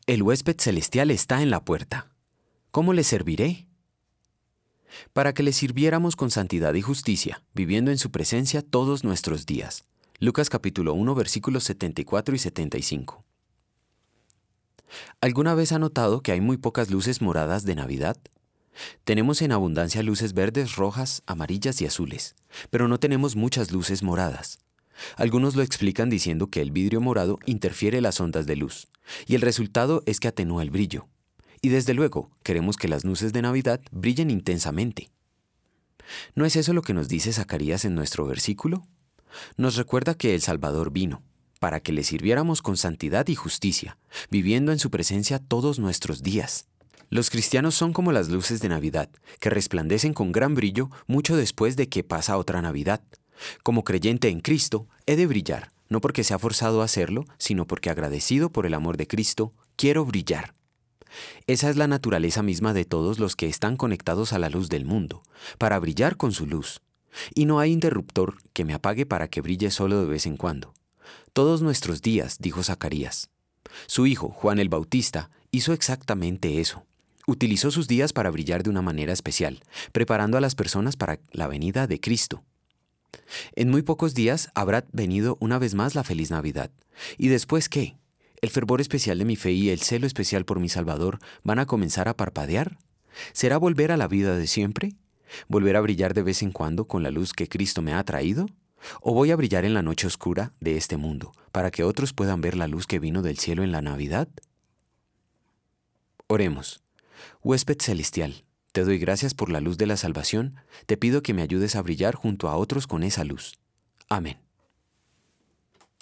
El huésped celestial está en la puerta. ¿Cómo le serviré? Para que le sirviéramos con santidad y justicia, viviendo en su presencia todos nuestros días. Lucas capítulo 1, versículos 74 y 75. ¿Alguna vez ha notado que hay muy pocas luces moradas de Navidad? Tenemos en abundancia luces verdes, rojas, amarillas y azules, pero no tenemos muchas luces moradas. Algunos lo explican diciendo que el vidrio morado interfiere las ondas de luz, y el resultado es que atenúa el brillo. Y desde luego, queremos que las luces de Navidad brillen intensamente. ¿No es eso lo que nos dice Zacarías en nuestro versículo? Nos recuerda que el Salvador vino, para que le sirviéramos con santidad y justicia, viviendo en su presencia todos nuestros días. Los cristianos son como las luces de Navidad, que resplandecen con gran brillo mucho después de que pasa otra Navidad. Como creyente en Cristo, he de brillar, no porque sea forzado a hacerlo, sino porque agradecido por el amor de Cristo, quiero brillar. Esa es la naturaleza misma de todos los que están conectados a la luz del mundo, para brillar con su luz. Y no hay interruptor que me apague para que brille solo de vez en cuando. Todos nuestros días, dijo Zacarías. Su hijo, Juan el Bautista, hizo exactamente eso. Utilizó sus días para brillar de una manera especial, preparando a las personas para la venida de Cristo. En muy pocos días habrá venido una vez más la feliz Navidad. ¿Y después qué? ¿El fervor especial de mi fe y el celo especial por mi Salvador van a comenzar a parpadear? ¿Será volver a la vida de siempre? ¿Volver a brillar de vez en cuando con la luz que Cristo me ha traído? ¿O voy a brillar en la noche oscura de este mundo, para que otros puedan ver la luz que vino del cielo en la Navidad? Oremos. Huésped celestial, te doy gracias por la luz de la salvación, te pido que me ayudes a brillar junto a otros con esa luz. Amén.